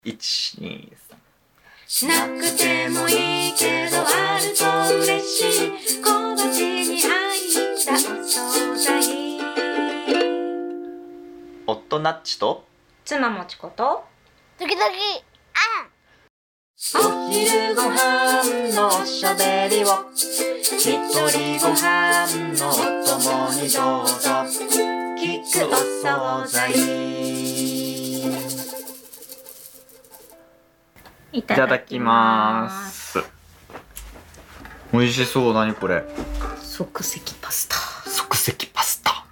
1、2、 しなくてもいいけどあると嬉しい小鉢に入ったお惣菜。 夫ナッチと妻もちこと時々 お昼ご飯のおしゃべりを一人ご飯のお供にどうぞ聞くお惣菜。いただきます。美味しそう。何これ？ 即席パスタ。 即席パスタ。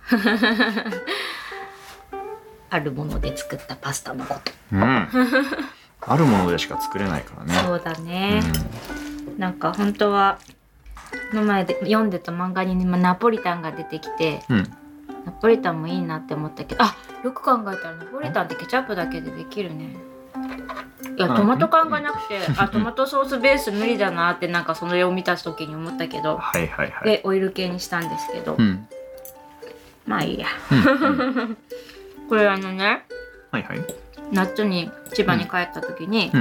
あるもので作ったパスタのこと。 うん。あるものでしか作れないからね。 そうだね。なんか本当はこの前で読んでた漫画にナポリタンが出てきて、ナポリタンもいいなって思ったけど、よく考えたらナポリタンってケチャップだけでできるね。いやトマト缶がなくて、トマトソースベース無理だなってなんかその絵を見た時に思ったけど、でオイル系にしたんですけど、まあいいや。これね、夏に千葉に帰った時に、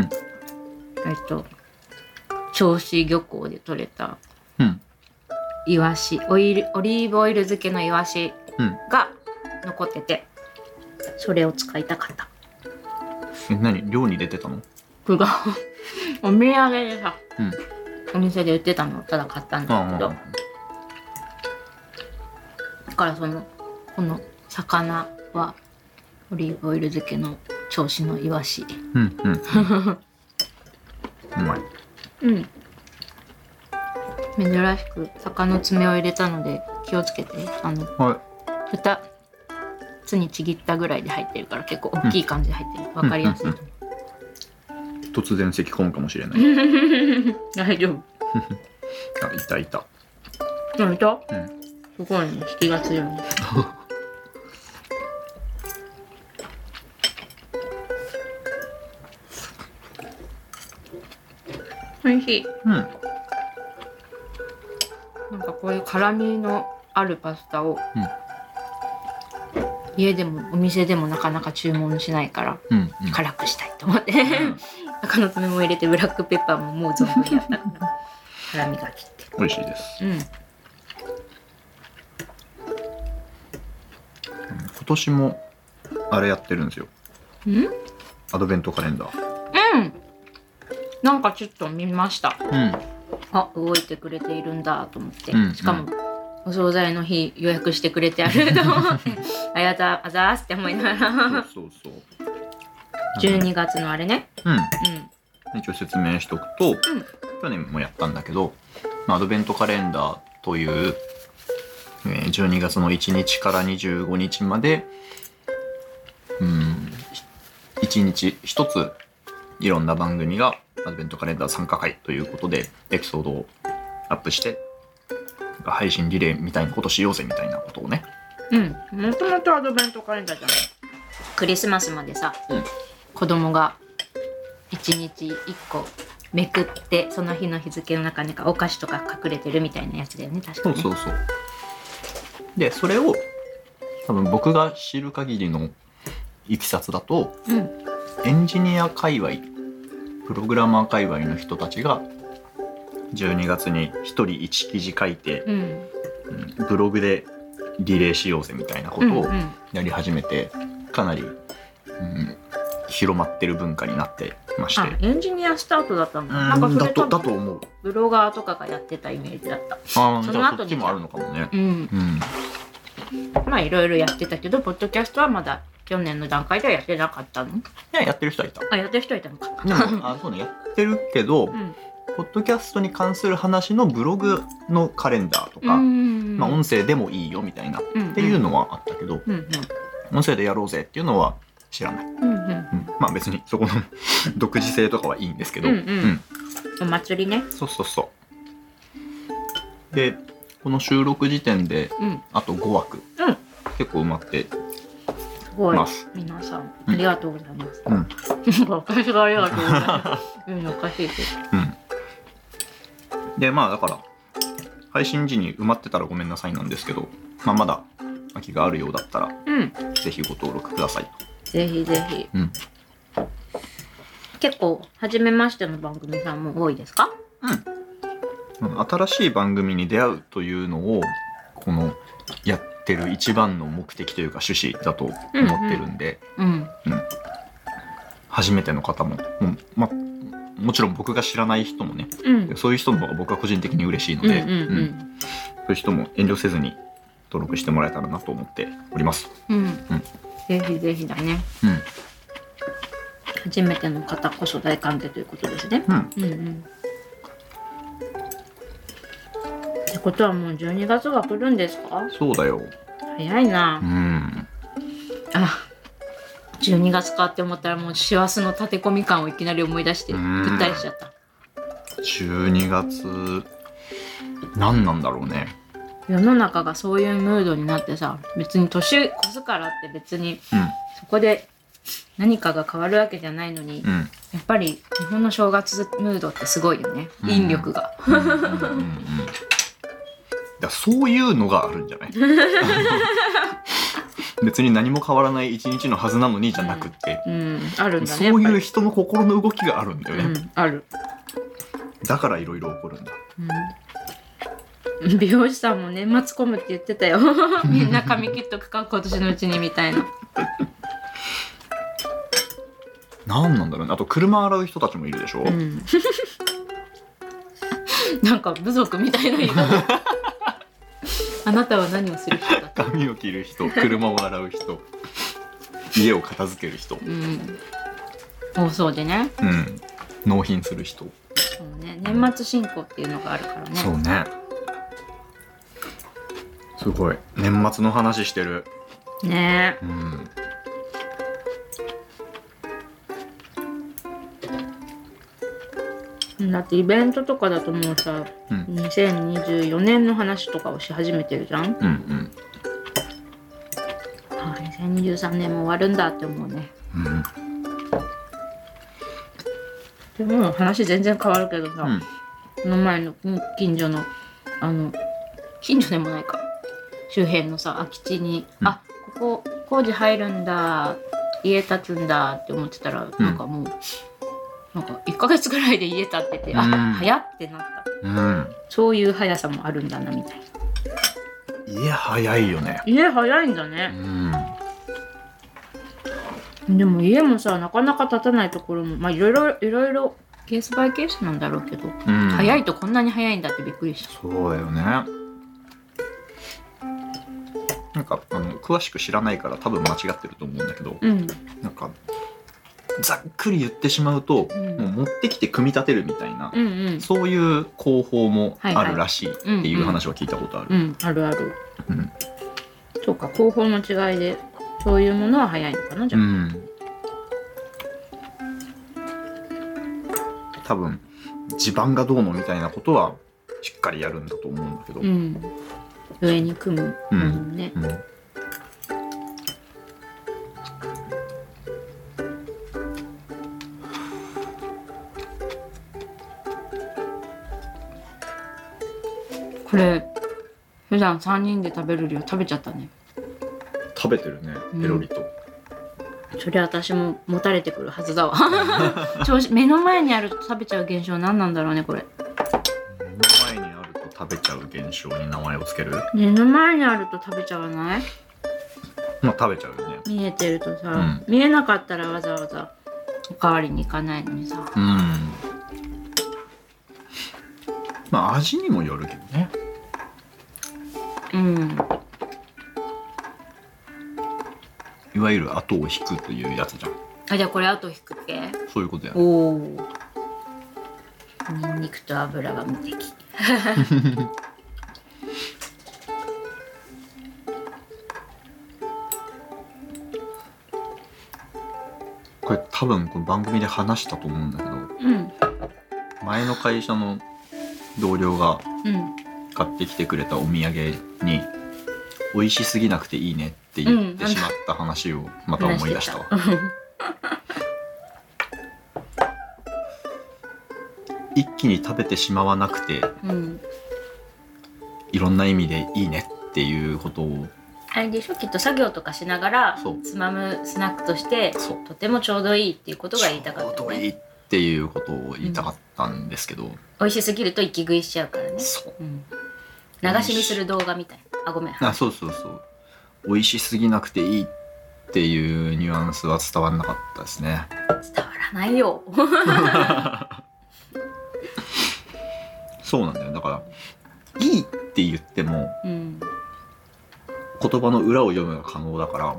銚子漁港で取れたイワシ、オリーブオイル漬けのイワシが残ってて、それを使いたかった。 何？漁に出てたの？ お土産でさ、お店で売ってたのをただ買ったんだけど、だからこの魚はオリーブオイル漬けの銚子のイワシ。 うまい。 珍しく魚の爪を入れたので気をつけて。2つにちぎったぐらいで入ってるから結構大きい感じで入ってる。わかりやすい。 突然咳込むかもしれない。 大丈夫。 いた。 いた？すごいね、引きが強いね。おいしい。なんかこういう辛みのあるパスタを、家でもお店でもなかなか注文しないから、辛くしたいと思って、鷹の爪も入れてブラックペッパーももう存分やったから辛みがきって美味しいです。今年もあれやってるんですよ。アドベントカレンダー。 なんかちょっと見ました。動いてくれているんだと思って、しかもお惣菜の日予約してくれてあると思ってあざーすって思いながらそう 12月のあれね、 一応説明しとくと、去年もやったんだけど、アドベントカレンダーという、12月の1日から25日まで1日1ついろんな番組がアドベントカレンダー参加会ということでエピソードをアップして配信リレーみたいなことしようぜみたいなことをね。 もともとアドベントカレンダーじゃない。クリスマスまでさ、子供が1日1個めくってその日の日付の中にお菓子とか隠れてるみたいなやつだよね、確かに。 そう。でそれを多分僕が知る限りのいきさつだと、エンジニア界隈、プログラマー界隈の人たちが12月に1人1記事書いて、ブログでリレーしようぜみたいなことをやり始めて、かなり、広まってる文化になってまして。 エンジニアスタートだったの？ なんかそれだと思う。 ブロガーとかがやってたイメージだった。 じゃあそっちもあるのかもね。 まあいろいろやってたけど、ポッドキャストはまだ去年の段階ではやってなかったの？いや、やってる人はいた。 やってる人はいたのか。 でもそうね、やってるけど、ポッドキャストに関する話のブログのカレンダーとか、音声でもいいよみたいなっていうのはあったけど、音声でやろうぜっていうのは知らない。まあ別にそこの独自性とかはいいんですけど、 お祭りね。 そうでこの収録時点であと5枠、結構埋まってます。 皆さんありがとうございます。私がありがとうございます。言うのおかしいけど。 でだから配信時に埋まってたらごめんなさいなんですけど、まだ空きがあるようだったら、ぜひご登録ください。 ぜひぜひ。 結構初めましての番組さんも多いですか？ 新しい番組に出会うというのをこのやってる一番の目的というか趣旨だと思ってるんで、初めての方ももちろん僕が知らない人もね、そういう人の方が僕は個人的に嬉しいので、そういう人も遠慮せずに登録してもらえたらなと思っております。 ぜひぜひだね。初めての方こそ大歓迎ということですね。ってことはもう12月が来るんですか？ そうだよ。 早いな。12月かって思ったらもう師走の立て込み感をいきなり思い出してぐったりしちゃった。 12月何なんだろうね。 世の中がそういうムードになってさ、別に年越すからって別にそこで何かが変わるわけじゃないのに、やっぱり日本の正月ムードってすごいよね、引力が。 そういうのがあるんじゃない？別に何も変わらない一日のはずなのにじゃなくって、 あるんだね。 そういう人の心の動きがあるんだよね。 ある。 だからいろいろ起こるんだ。 美容師さんも年末混むって言ってたよ。みんな髪切っとくか今年のうちにみたいな。 なんなんだろうね。あと車洗う人たちもいるでしょ。 なんか部族みたいな言い方。あなたは何をする人だ？ 髪を切る人、車を洗う人、家を片付ける人、 大掃除ね。 納品する人。 そうね、年末進行っていうのがあるからね。 そうね。すごい年末の話してるね。だってイベントとかだともうさ、2024年の話とかをし始めてるじゃん。2023年も終わるんだって思うね。でも話全然変わるけどさ、この前の近所の近所でもないか、周辺のさ空き地に、ここ工事入るんだ、家建つんだって思ってたら、なんかもうなんか1ヶ月ぐらいで家建ってて、早ってなった。そういう速さもあるんだなみたいな。家早いよね。 家早いんだね。でも家もさ、なかなか建たないところもいろいろケースバイケースなんだろうけど、早いとこんなに早いんだってびっくりした。 そうだよね。なんか詳しく知らないから多分間違ってると思うんだけど、なんかざっくり言ってしまうと、もう持ってきて組み立てるみたいな、そういう工法もあるらしいっていう話は聞いたことある。 あるある。そうか、工法の違いでそういうものは早いのかな、じゃあ。 多分地盤がどうのみたいなことはしっかりやるんだと思うんだけど、 上に組むものね。これ普段3人で食べる量食べちゃったね。 食べてるね、ペロリと。 それ私も持たれてくるはずだわ。目の前にあると食べちゃう現象何なんだろうね、これ。 目の前にあると食べちゃう現象に名前をつける。 目の前にあると食べちゃわない？ 食べちゃうよね。 見えてるとさ、見えなかったらわざわざおかわりに行かないのにさ。 味にもよるけどね。いわゆる後を引くというやつじゃん。 じゃあこれ後引くっけ？ そういうことやね。 ニンニクと油が無敵。 これ多分この番組で話したと思うんだけど、前の会社の同僚が買ってきてくれたお土産に美味しすぎなくていいねって言ってしまった話をまた思い出したわ。一気に食べてしまわなくて、いろんな意味でいいねっていうことを、 あれでしょ、きっと作業とかしながらつまむスナックとしてとてもちょうどいいっていうことが言いたかったね。 ちょうどいいっっていうことを言いたかったんですけど、 美味しすぎると息食いしちゃうからね。 そう、 流し見する動画みたい。あ、ごめん。 そう美味しすぎなくていいっていうニュアンスは伝わらなかったですね。 伝わらないよ。 そうなんだよ。だからいいって言っても、言葉の裏を読むのが可能だから、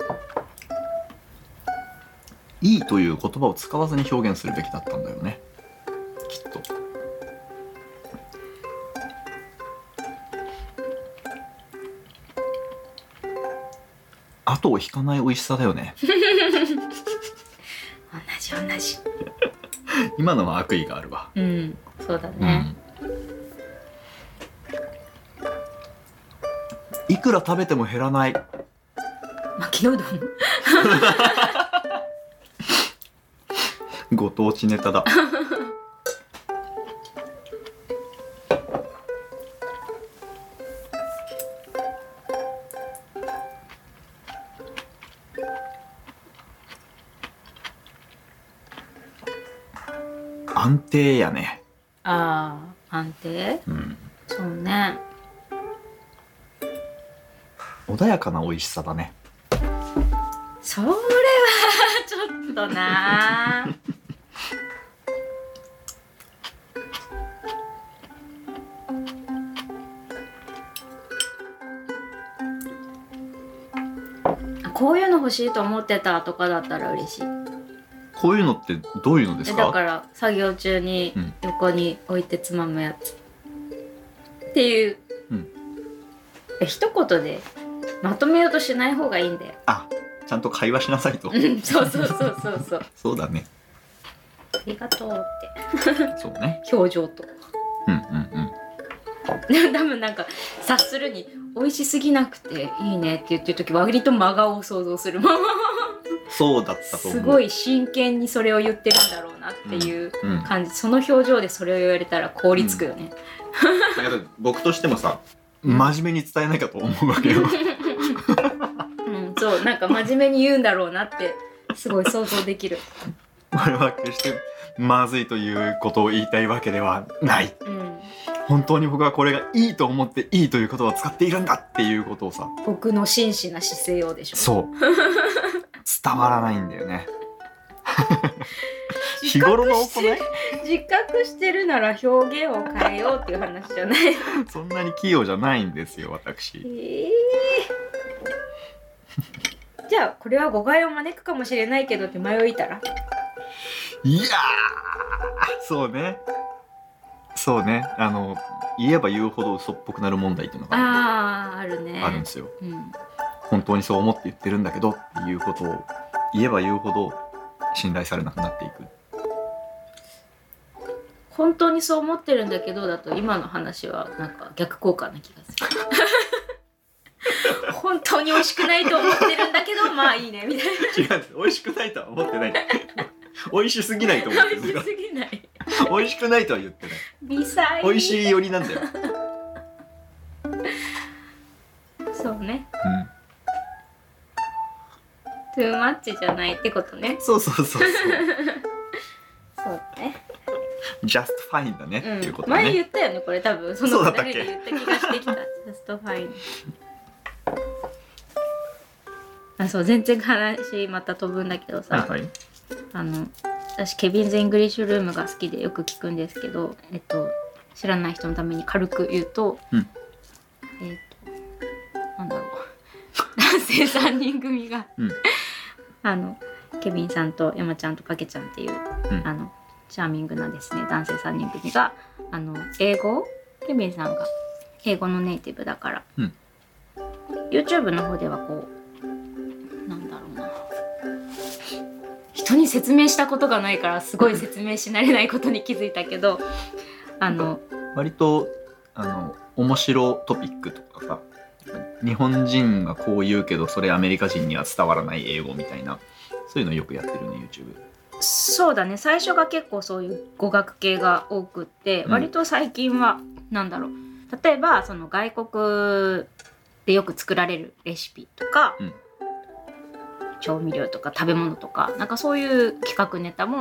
いいという言葉を使わずに表現するべきだったんだよね、きっと。後を引かない美味しさだよね。 同じ。 今のは悪意があるわ。 そうだね。 いくら食べても減らない。 巻きのうどん。 ご当地ネタだ。安定やね。 ああ、安定？そうね。 穏やかな美味しさだね。 それはちょっとな。こういうの欲しいと思ってたとかだったら嬉しい。 こういうのってどういうのですか？ だから作業中に横に置いてつまむやつ、っていう、一言でまとめようとしない方がいいんだよ。 あ、ちゃんと会話しなさいと。 そうそうだね。 ありがとうってそうね。 表情と多分なんか察するに美味しすぎなくていいねって言ってる時割と真顔を想像する。 そうだったと思う。 すごい真剣にそれを言ってるんだろうなっていう感じ、その表情でそれを言われたら凍りつくよね。 だけど僕としてもさ、真面目に伝えなきゃと思うわけよ。 そう、なんか真面目に言うんだろうなってすごい想像できる。 これは決してまずいということを言いたいわけではない。本当に僕はこれがいいと思っていいという言葉を使っているんだっていうことをさ、 僕の真摯な姿勢をでしょ。 そう伝わらないんだよね。日頃の行い、 自覚してるなら表現を変えようっていう話じゃない。 そんなに器用じゃないんですよ私。 じゃあこれは誤解を招くかもしれないけどって迷いたら、 いやー、そうね言えば言うほど嘘っぽくなる問題っていうのがあるね。 あるんですよ。本当にそう思って言ってるんだけどっていうことを言えば言うほど信頼されなくなっていく。 本当にそう思ってるんだけどだと今の話はなんか逆効果な気がする。本当に美味しくないと思ってるんだけどまあいいねみたいな。 違う、美味しくないとは思ってない。美味しすぎないと思ってる。 美味しすぎない。 美味しくないとは言ってない。 微細。 美味しいよりなんだよ。 そうね。トゥーマッチじゃないってことね。 そう。 そうね。 just fine だねっていうことね。 前言ったよねこれ多分その流れで言った気がしてきた。just fine。そう全然話また飛ぶんだけどさ、私ケビンズ・イングリッシュルームが好きでよく聞くんですけど、知らない人のために軽く言うと、なんだろう、男性3人組が、ケビンさんと山ちゃんとかけちゃんっていう、チャーミングなですね男性3人組が英語、ケビンさんが英語のネイティブだから、YouTube の方ではこうなんだろうな、人に説明したことがないからすごい説明し慣れないことに気づいたけど割と面白トピックとかさ、日本人がこう言うけどそれアメリカ人には伝わらない英語みたいな、そういうのよくやってるね YouTube。 そうだね、最初が結構そういう語学系が多くって、割と最近はなんだろう、例えばその外国でよく作られるレシピとか、調味料とか食べ物とかなんかそういう企画ネタも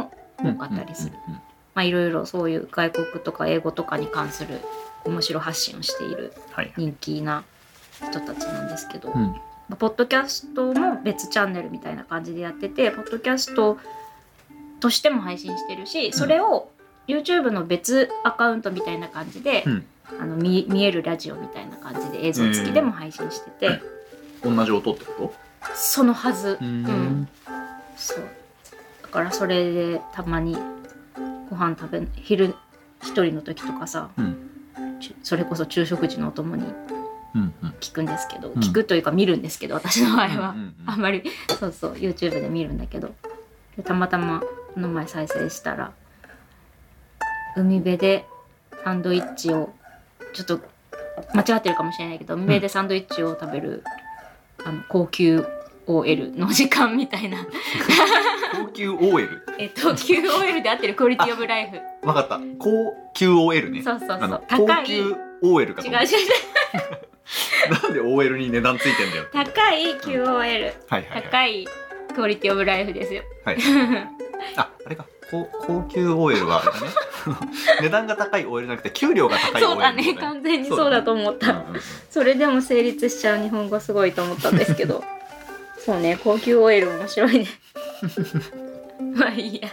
多かったりする。いろいろそういう外国とか英語とかに関する面白発信をしている人気な人たちなんですけど、ポッドキャストも別チャンネルみたいな感じでやってて、ポッドキャストとしても配信してるし、それを YouTube の別アカウントみたいな感じで、見えるラジオみたいな感じで映像付きでも配信してて、 同じ音ってこと？ そのはず。そうだからそれでたまにご飯昼一人の時とかさ、それこそ昼食時のお供に聞くんですけど、聞くというか見るんですけど、私の場合は、あんまりYouTube で見るんだけど、でたまたまこの前再生したら、海辺でサンドイッチをちょっと間違ってるかもしれないけど、海辺でサンドイッチを食べる、高級 OL の時間みたいな高級 OL？ QOL で合ってる、クオリティオブライフ。 分かった、高級 OL ね。 そう高級 OL かと思った。 違うなんで OL に値段ついてんだよ。 高い QOL、高いクオリティオブライフですよ。 あれか、高級 OL はあれだね値段が高い OL じゃなくて給料が高い OL。 そうだね、完全にそうだと思った。それでも成立しちゃう日本語すごいと思ったんですけどそうね、高級 OL 面白いねまあいいや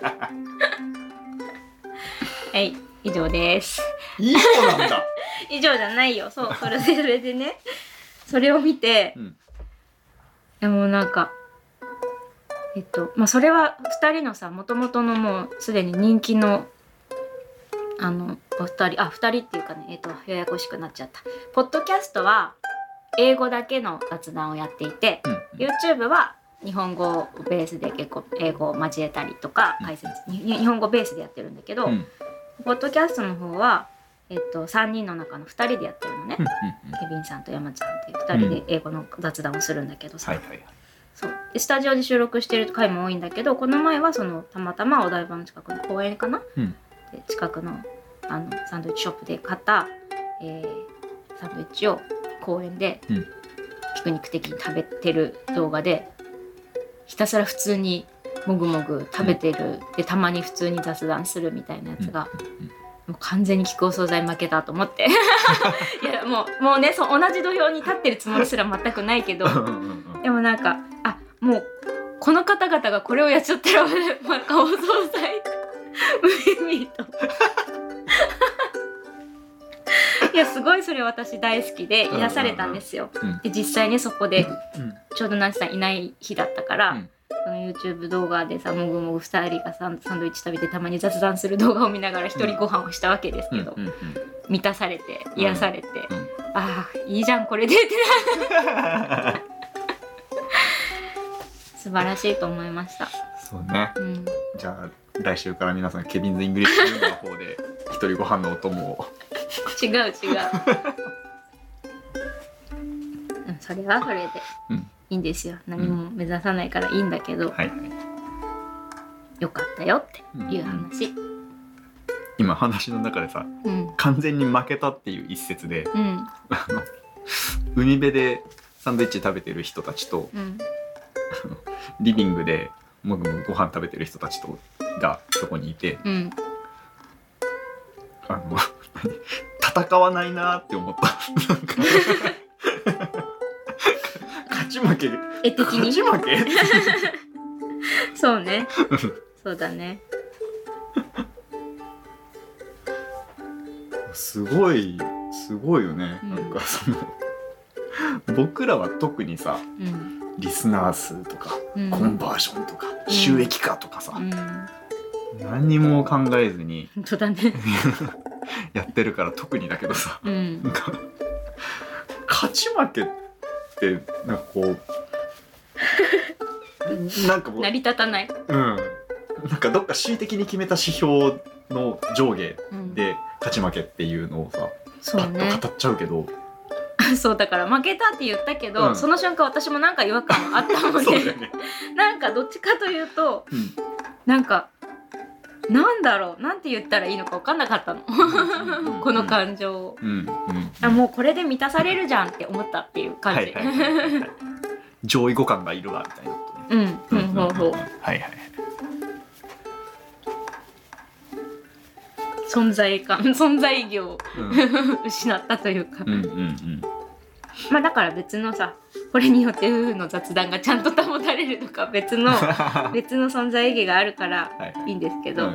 はい、以上です。 以上なんだ以上じゃないよ。それでね、それを見て、でもなんかそれは2人のさ、もともとのもうすでに人気のお二人、2人っていうかね、ややこしくなっちゃった。ポッドキャストは英語だけの雑談をやっていて、YouTube は日本語ベースで結構英語を交えたりとか解説、日本語ベースでやってるんだけど、ポッドキャストの方は、3人の中の2人でやってるのね。ケビンさんと山ちゃんっていう2人で英語の雑談をするんだけどさ、そうでスタジオで収録してる回も多いんだけど、この前はたまたまお台場の近くの公園かな、で近くのサンドイッチショップで買った、サンドイッチを公園でピクニック的に食べてる動画で、ひたすら普通にもぐもぐ食べてる、でたまに普通に雑談するみたいなやつが、もう完全に聞くお惣菜負けたと思っていやもうね、同じ土俵に立ってるつもりすら全くないけどでもなんか、もうこの方々がこれをやっちゃったらお惣菜無理といやすごいそれ私大好きで癒されたんですよ。で実際ね、そこでちょうどナンシさんいない日だったから、その YouTube 動画でさ、もぐもぐ2人がサンドイッチ食べてたまに雑談する動画を見ながら一人ご飯をしたわけですけど、満たされて癒されて、ああいいじゃんこれでって素晴らしいと思いました。 そうね、じゃあ来週から皆さんケビンズ・イングリッシュルームの方で一人ご飯のお供を違うそれはそれでいいんですよ。何も目指さないからいいんだけど、よかったよっていう話。 今話の中でさ、完全に負けたっていう一節で、海辺でサンドイッチ食べてる人たちと、リビングでもぐもぐご飯食べてる人たちとがそこにいて、戦わないなって思った。なんか勝ち負け絵的に勝ち負けそうねそうだね。 すごいよね、なんか僕らは特にさ、リスナー数とか、コンバージョンとか、収益化とかさ、何にも考えずに本当だねやってるから特にだけどさ、なんか勝ち負けってなんかこうなんかもう成り立たない、 なんかどっか恣意的に決めた指標の上下で勝ち負けっていうのをさ、パッと語っちゃうけどそうだから負けたって言ったけど、その瞬間私もなんか違和感あったのでね、なんかどっちかというと、なんかなんだろう、なんて言ったらいいのか分かんなかったのこの感情を、もうこれで満たされるじゃんって思ったっていう感じ、 上位互換がいるわみたいなことね。 存在意義を、失ったというか、まあだから別のさ、これによって夫婦の雑談がちゃんと保たれるとか別の存在意義があるからいいんですけど、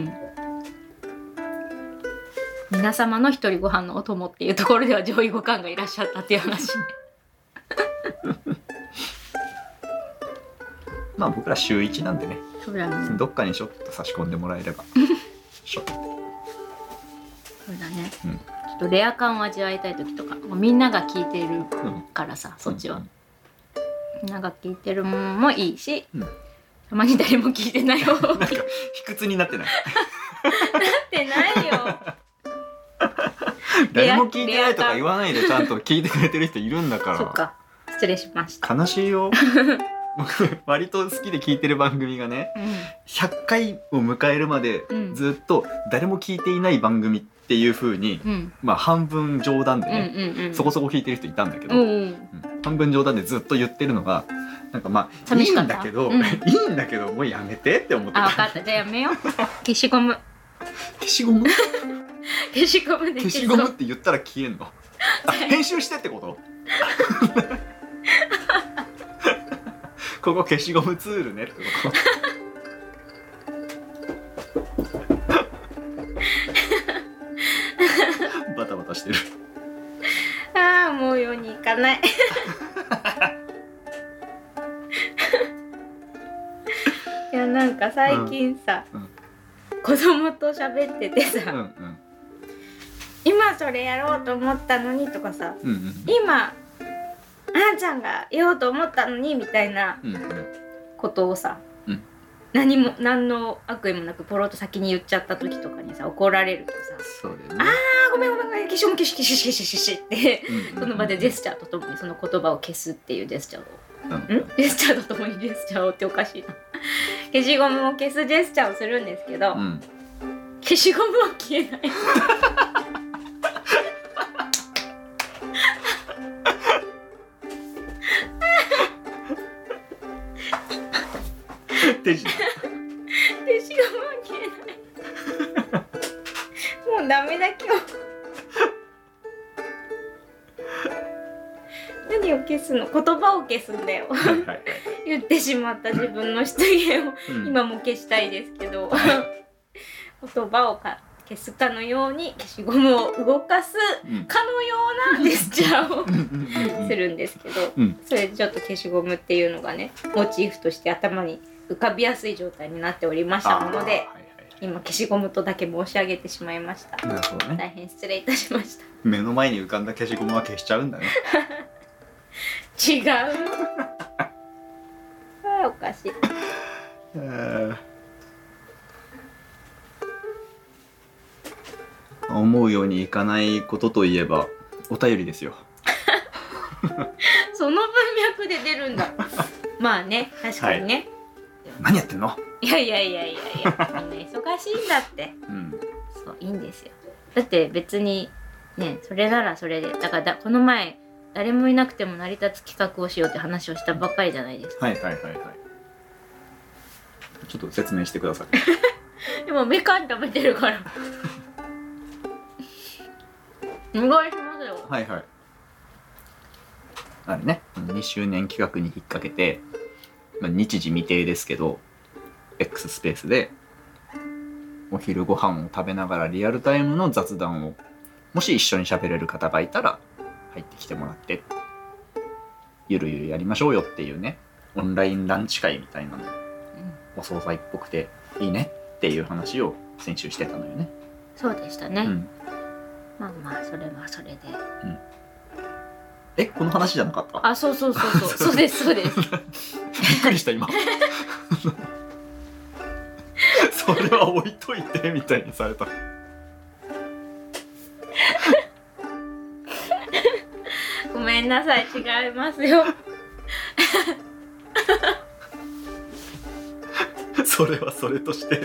皆様の一人ご飯のお供っていうところでは上位互換がいらっしゃったっていう話まあ僕ら週1なんでね、 そうだね、 どっかにちょっと差し込んでもらえればそうだね、ちょっとレア感を味わいたい時とか、もうみんなが聞いてるからさ、そっちは、みんなが聞いてるものもいいし、たまに誰も聞いてないよなんか卑屈になってないなってないよ誰も聞いてないとか言わないでちゃんと聞いてくれてる人いるんだから。 そっか、失礼しました。 悲しいよ僕割と好きで聞いてる番組がね、100回を迎えるまでずっと誰も聞いていない番組っていう風に、まあ半分冗談でね、そこそこ聞いてる人いたんだけど、半分冗談でずっと言ってるのがなんかまあいいんだけど、いいんだけどもうやめてって思ってた。 あ、分かった、じゃあやめよう消しゴム消しゴム消しゴムで消しゴムって言ったら消えんの編集してってことここ消しゴムツールねってことバタバタしてるああ、もう世に行かないいや、なんか最近さ、子供と喋っててさ、今それやろうと思ったのにとかさ、今あんちゃんが言おうと思ったのにみたいなことをさ、何の悪意もなくポロッと先に言っちゃった時とかにさ、怒られるとさ、 そうだよね、 あーごめん消しゴム消しってその場でジェスチャーとともにその言葉を消すっていうジェスチャーを、ジェスチャーとともにジェスチャーをっておかしいな消しゴムを消すジェスチャーをするんですけど、消しゴムは消えない手品消しゴムは消えないもうダメだ今日何を消すの、言葉を消すんだよ言ってしまった自分の失言を今も消したいですけど、言葉を消すかのように消しゴムを動かすかのようなジェスチャーをするんですけど、それでちょっと消しゴムっていうのがね、モチーフとして頭に浮かびやすい状態になっておりましたので、今消しゴムとだけ申し上げてしまいました。 なるほどね、 大変失礼いたしました。 目の前に浮かんだ消しゴムは消しちゃうんだね違うおかしい思うようにいかないことといえばお便りですよその文脈で出るんだまあね、確かにね、 何やってんの、 いやみんな忙しいんだって、そういいんですよ。だって別にね、それならそれで、だからこの前誰もいなくても成り立つ企画をしようって話をしたばっかりじゃないですか。ちょっと説明してくださいでもみかん食べてるからお願いしますよ。 あれね、2周年企画に引っ掛けて、日時未定ですけど X スペースでお昼ご飯を食べながらリアルタイムの雑談を、もし一緒に喋れる方がいたら入ってきてもらってゆるゆるやりましょうよっていうね、オンラインランチ会みたいなの、お惣菜っぽくていいねっていう話を先週してたのよね。 そうでしたね、まあまあそれはそれで、 この話じゃなかった？ あ、そうそうですびっくりした今それは置いといてみたいにされたごめんなさい、違いますよそれはそれとして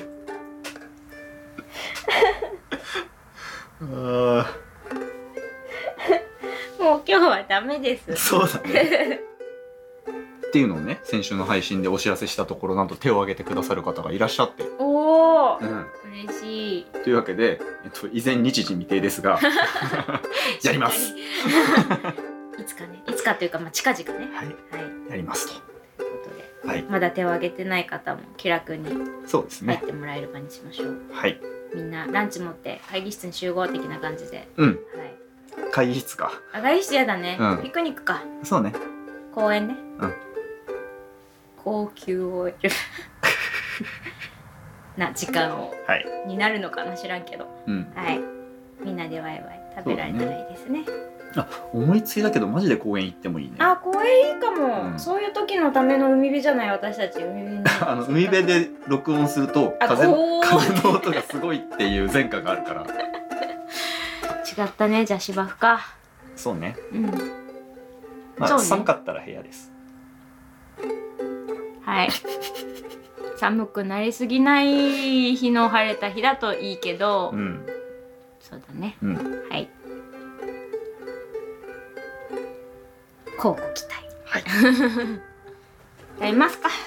もう今日はダメです。 そうだねっていうのをね、先週の配信でお知らせしたところ、なんと手を挙げてくださる方がいらっしゃって、 おお、嬉嬉しい。 というわけで、依然日時未定ですがやりますいつかね、いつかというか、まあ、近々ね、 はい、やりますということで、 はい、 まだ手を挙げてない方も気楽にそうですね、 入ってもらえる場にしましょう。 はい、 みんなランチ持って会議室に集合的な感じで、 うん、 はい、 会議室か。 会議室やだね、 うん、 ピクニックか。 そうね、 公園ね、 うん、 高級 OL な時間を、 はい、 になるのかな知らんけど、 うん、 はい、みんなでワイワイ食べられたらいいですね。 あ、思いついたけどマジで公園行ってもいいね。 あ、公園いいかも、 うん、 そういう時のための海辺じゃない。私たち海辺に海辺で録音すると風の音がすごいっていう前科があるから違ったね。じゃあ芝生か。 そうね、 うん、 まあ、 そうね、 寒かったら部屋です。 はい寒くなりすぎない日の晴れた日だといいけど、 うん、 そうだね、 うん、 はい、乞うご期待。 はいやりますか。はい、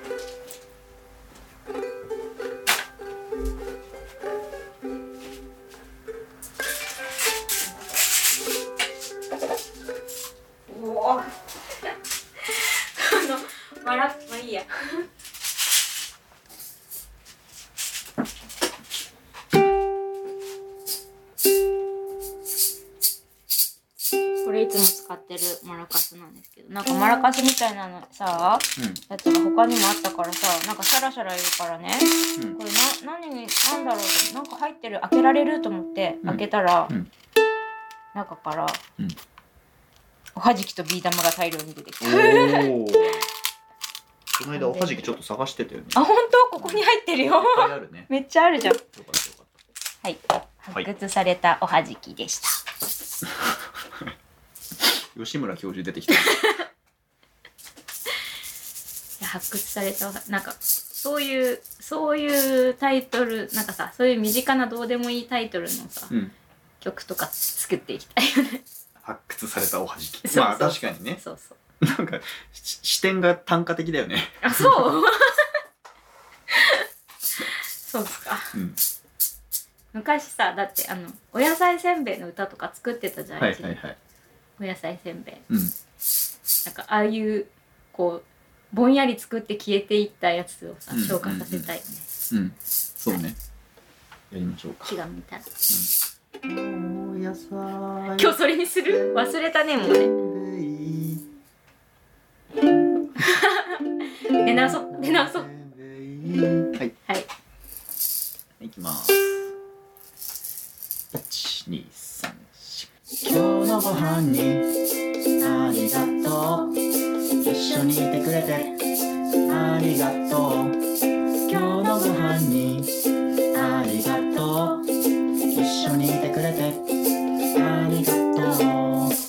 まあいいやこれいつも使ってるマラカスなんですけど、なんかマラカスみたいなのさ、やつが他にもあったからさ、なんかシャラシャラ言うからね、これなんだろうと、なんか入ってる、開けられると思って開けたら、中から、おはじきとビー玉が大量に出てきた。 この間おはじきちょっと探してたよね。 あ、本当？ここに入ってるよ。 あるね、 めっちゃあるじゃん。 よかったよかった。 はい、発掘されたおはじきでした。 吉村教授出てきた。 発掘された、なんかそういうタイトル、なんかさ、そういう身近などうでもいいタイトルのさ、曲とか作っていきたいよね。 発掘されたおはじき。 そうそう、 まあ確かにね。 そうそう。 なんか視点が単価的だよね。 あ、そうそうっすか。昔さ、だってお野菜せんべいの歌とか作ってたじゃん。はいはいはい。お野菜せんべい。なんかああいうこうぼんやり作って消えていったやつをさ、消化させたいよね。 そうね。やりましょうか。 気が向いたら。 お野菜。 今日それにする？忘れたねもうね。出直そう。はい。はい。 いきます。1、2、3、4。今日のご飯にありがとう。一緒にいてくれてありがとう。今日のご飯にありがとう。一緒にいてくれてありがとう。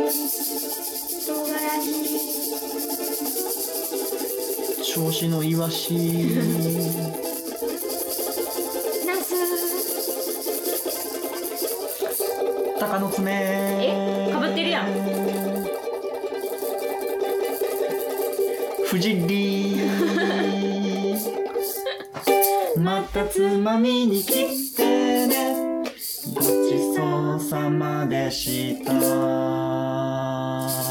調子のイワシナス鷹の爪かぶってるやん。 フジリまたつまみに来てね。ごちそうさまでした。